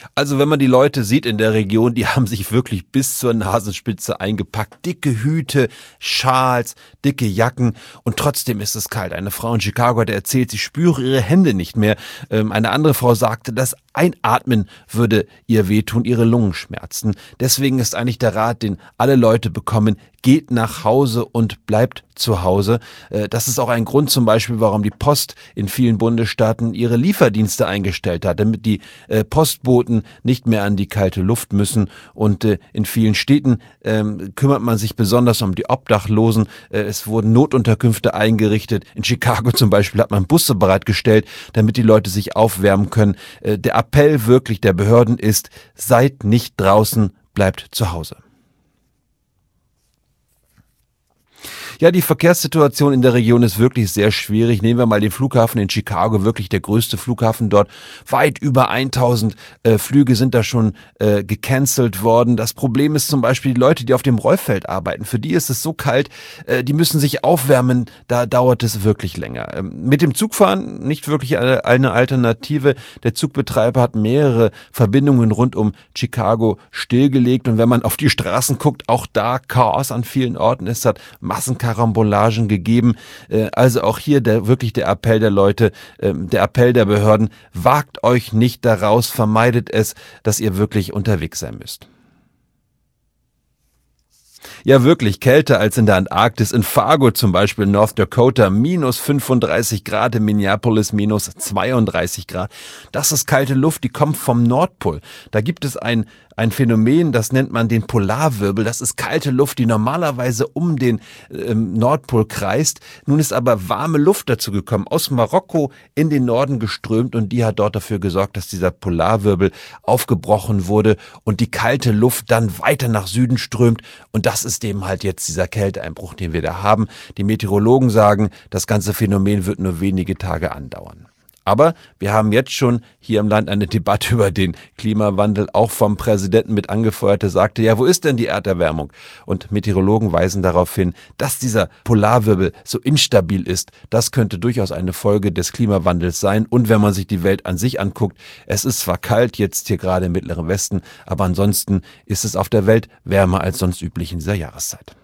Also wenn man die Leute sieht in der Region, die haben sich wirklich bis zur Nasenspitze eingepackt. Dicke Hüte, Schals, dicke Jacken und trotzdem ist es kalt. Eine Frau in Chicago hat erzählt, sie spüre ihre Hände nicht mehr. Eine andere Frau sagte, das Einatmen würde ihr wehtun, ihre Lungen schmerzten. Deswegen ist eigentlich der Rat, den alle Leute bekommen, geht nach Hause und bleibt zu Hause. Das ist auch ein Grund zum Beispiel, warum die Post in vielen Bundesstaaten ihre Lieferdienste eingestellt hat, damit die Postboten nicht mehr an die kalte Luft müssen. Und in vielen Städten kümmert man sich besonders um die Obdachlosen. Es wurden Notunterkünfte eingerichtet. In Chicago zum Beispiel hat man Busse bereitgestellt, damit die Leute sich aufwärmen können. Der Appell wirklich der Behörden ist, seid nicht draußen, bleibt zu Hause. Ja, die Verkehrssituation in der Region ist wirklich sehr schwierig. Nehmen wir mal den Flughafen in Chicago, wirklich der größte Flughafen dort. Weit über 1000 Flüge sind da schon gecancelt worden. Das Problem ist zum Beispiel die Leute, die auf dem Rollfeld arbeiten. Für die ist es so kalt, die müssen sich aufwärmen. Da dauert es wirklich länger. Mit dem Zugfahren nicht wirklich eine Alternative. Der Zugbetreiber hat mehrere Verbindungen rund um Chicago stillgelegt. Und wenn man auf die Straßen guckt, auch da Chaos an vielen Orten. Es hat Massenkarambolagen gegeben. Also auch hier wirklich der Appell der Leute, der Appell der Behörden, wagt euch nicht daraus, vermeidet es, dass ihr wirklich unterwegs sein müsst. Ja, wirklich kälter als in der Antarktis. In Fargo zum Beispiel, North Dakota, minus 35 Grad, in Minneapolis minus 32 Grad. Das ist kalte Luft, die kommt vom Nordpol. Da gibt es ein Phänomen, das nennt man den Polarwirbel. Das ist kalte Luft, die normalerweise um den Nordpol kreist. Nun ist aber warme Luft dazu gekommen, aus Marokko in den Norden geströmt und die hat dort dafür gesorgt, dass dieser Polarwirbel aufgebrochen wurde und die kalte Luft dann weiter nach Süden strömt und das ist eben halt jetzt dieser Kälteeinbruch, den wir da haben. Die Meteorologen sagen, das ganze Phänomen wird nur wenige Tage andauern. Aber wir haben jetzt schon hier im Land eine Debatte über den Klimawandel, auch vom Präsidenten mit angefeuert, der sagte, ja, wo ist denn die Erderwärmung? Und Meteorologen weisen darauf hin, dass dieser Polarwirbel so instabil ist. Das könnte durchaus eine Folge des Klimawandels sein. Und wenn man sich die Welt an sich anguckt, es ist zwar kalt jetzt hier gerade im Mittleren Westen, aber ansonsten ist es auf der Welt wärmer als sonst üblich in dieser Jahreszeit.